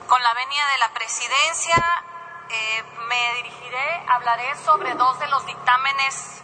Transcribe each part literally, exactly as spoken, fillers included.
Con la venia de la presidencia, eh, me dirigiré, hablaré sobre dos de los dictámenes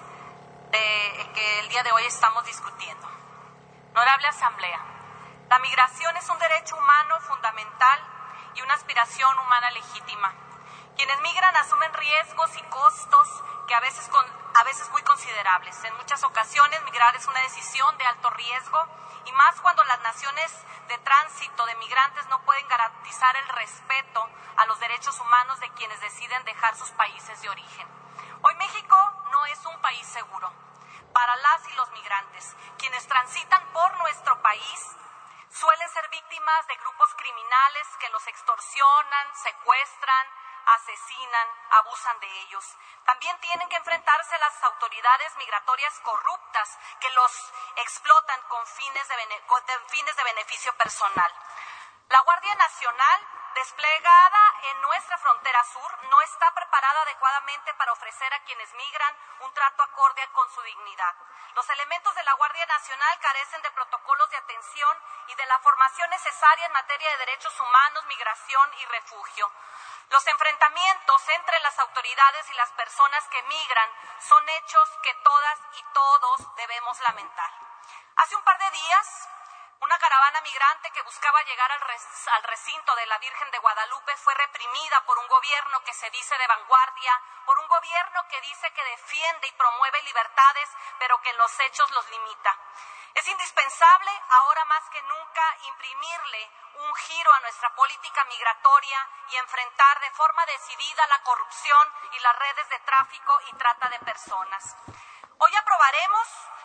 de, que el día de hoy estamos discutiendo. Honorable Asamblea, la migración es un derecho humano fundamental y una aspiración humana legítima. Quienes migran asumen riesgos y costos que a veces, con, a veces muy considerables. En muchas ocasiones migrar es una decisión de alto riesgo y más cuando las naciones de tránsito de migrantes no pueden garantizar el respeto a los derechos humanos de quienes deciden dejar sus países de origen. Hoy México no es un país seguro para las y los migrantes. Quienes transitan por nuestro país suelen ser víctimas de grupos criminales que los extorsionan, secuestran, asesinan, abusan de ellos. También tienen que enfrentarse a las autoridades migratorias corruptas que los explotan con fines de, bene- con fines de beneficio personal. La Guardia Nacional, desplegada en nuestra frontera sur, no está preparada adecuadamente para ofrecer a quienes migran un trato acorde con su dignidad. Los elementos de la Guardia Nacional carecen de protocolos de atención y de la formación necesaria en materia de derechos humanos, migración y refugio. Los enfrentamientos entre las autoridades y las personas que migran son hechos que todas y todos debemos lamentar. Hace un par de días, una caravana migrante que buscaba llegar al, res, al recinto de la Virgen de Guadalupe fue reprimida por un gobierno que se dice de vanguardia, por un gobierno que dice que defiende y promueve libertades, pero que en los hechos los limita. Es indispensable, ahora más que nunca, imprimirle un giro a nuestra política migratoria y enfrentar de forma decidida la corrupción y las redes de tráfico y trata de personas. Hoy aprobaremos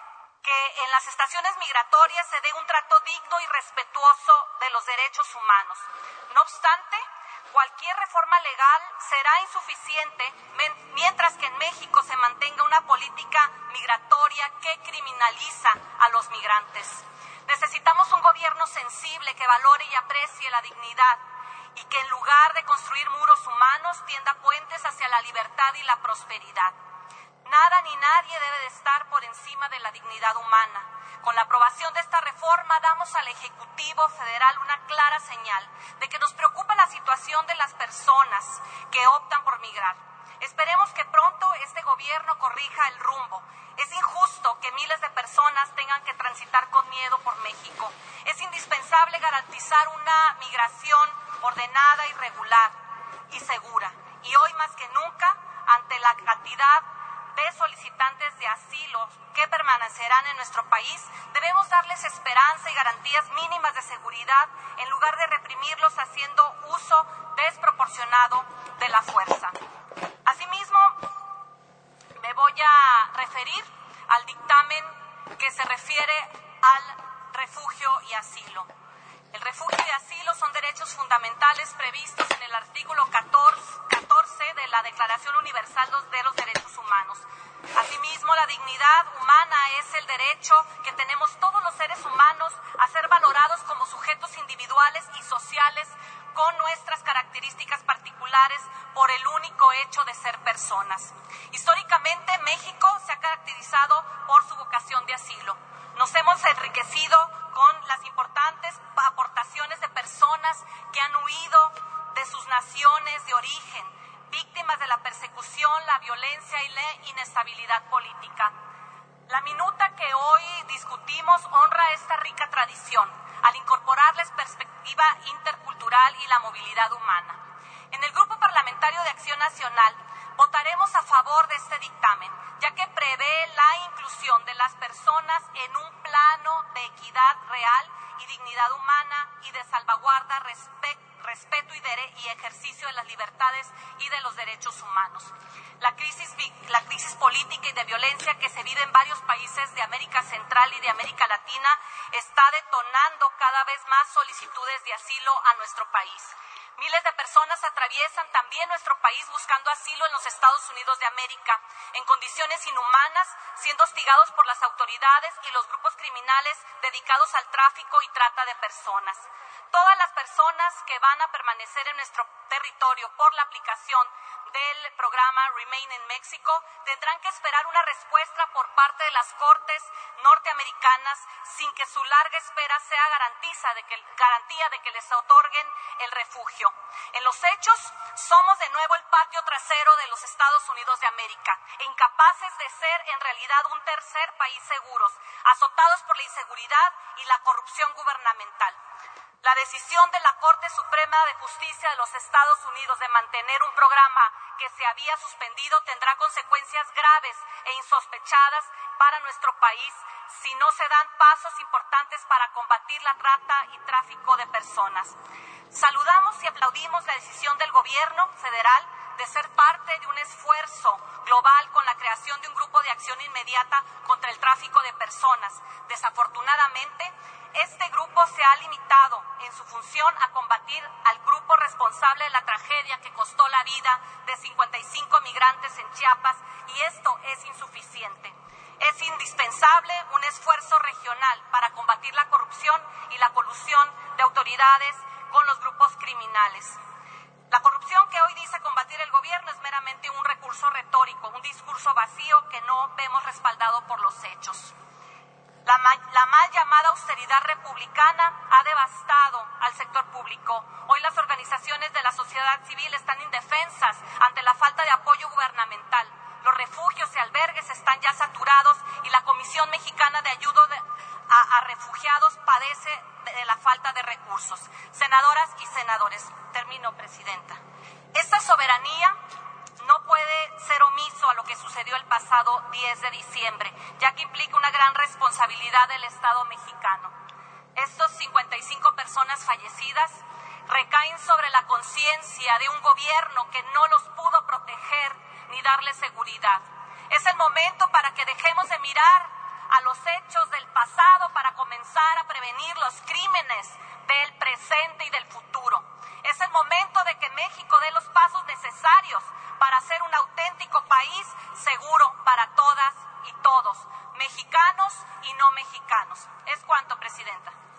que en las estaciones migratorias se dé un trato digno y respetuoso de los derechos humanos. No obstante, cualquier reforma legal será insuficiente mientras que en México se mantenga una política migratoria que criminaliza a los migrantes. Necesitamos un gobierno sensible que valore y aprecie la dignidad y que en lugar de construir muros humanos tienda puentes hacia la libertad y la prosperidad. Nada ni nadie debe de estar por encima de la dignidad humana. Con la aprobación de esta reforma damos al Ejecutivo Federal una clara señal de que nos preocupa la situación de las personas que optan por migrar. Esperemos que pronto este gobierno corrija el rumbo. Es injusto que miles de personas tengan que transitar con miedo por México. Es indispensable garantizar una migración ordenada y regular y segura. Y hoy más que nunca, ante la cantidad de solicitantes de asilo que permanecerán en nuestro país, debemos darles esperanza y garantías mínimas de seguridad en lugar de reprimirlos haciendo uso desproporcionado de la fuerza. Asimismo, me voy a referir al dictamen que se refiere al refugio y asilo. El refugio y asilo son derechos fundamentales previstos en el artículo catorce de la Declaración Universal de los Derechos Humanos. Asimismo, la dignidad humana es el derecho que tenemos todos los seres humanos a ser valorados como sujetos individuales y sociales con nuestras características particulares por el único hecho de ser personas. Históricamente, México se ha caracterizado por su vocación de asilo. Nos hemos enriquecido con las importantes aportaciones de personas que han huido de sus naciones de origen, víctimas de la persecución, la violencia y la inestabilidad política. La minuta que hoy discutimos honra esta rica tradición al incorporarles perspectiva intercultural y la movilidad humana. En el Grupo Parlamentario de Acción Nacional votaremos a favor de este dictamen, ya que prevé la inclusión de las personas en un plano de equidad real y dignidad humana y de salvaguarda, respeto, respeto y, dere- y ejercicio de las libertades y de los derechos humanos. La crisis, la crisis política y de violencia que se vive en varios países de América Central y de América Latina está detonando cada vez más solicitudes de asilo a nuestro país. Miles de personas atraviesan también nuestro país buscando asilo en los Estados Unidos de América, en condiciones inhumanas, siendo hostigados por las autoridades y los grupos criminales dedicados al tráfico y trata de personas. Todas las personas que van a permanecer en nuestro territorio por la aplicación del programa Remain in Mexico tendrán que esperar una respuesta por parte de las Cortes norteamericanas sin que su larga espera sea garantiza de que, garantía de que les otorguen el refugio. En los hechos, somos de nuevo el patio trasero de los Estados Unidos de América, e incapaces de ser en realidad un tercer país seguros, azotados por la inseguridad y la corrupción gubernamental. La decisión de la Corte Suprema de Justicia de los Estados Unidos de mantener un programa que se había suspendido tendrá consecuencias graves e insospechadas para nuestro país si no se dan pasos importantes para combatir la trata y tráfico de personas. Saludamos y aplaudimos la decisión del gobierno federal de ser parte de un esfuerzo global con la creación de un grupo de acción inmediata contra el tráfico de personas. Desafortunadamente, este grupo se ha limitado en su función a combatir al grupo responsable de la tragedia que costó la vida de cincuenta y cinco migrantes en Chiapas, y esto es insuficiente. Es indispensable un esfuerzo regional para combatir la corrupción y la colusión de autoridades con los grupos criminales. La corrupción que hoy dice combatir el gobierno es meramente un recurso retórico, un discurso vacío que no vemos respaldado por los hechos. La, la mal llamada austeridad republicana ha devastado al sector público. Hoy las organizaciones de la sociedad civil están indefensas ante la falta de apoyo gubernamental. Los refugios y albergues están ya saturados y la Comisión Mexicana de Ayuda de, a, a Refugiados padece de la falta de recursos. Senadoras y senadores, termino, Presidenta. Esta soberanía no puede ser omiso a lo que sucedió el pasado diez de diciembre, ya que implica una gran responsabilidad del Estado mexicano. Estos cincuenta y cinco personas fallecidas recaen sobre la conciencia de un gobierno que no los pudo proteger ni darles seguridad. Es el momento para que dejemos de mirar a los hechos del pasado para comenzar a prevenir los crímenes del presente y del futuro. Es el momento de que México dé los pasos necesarios para ser un auténtico país seguro para todas y todos, mexicanos y no mexicanos. Es cuanto, Presidenta.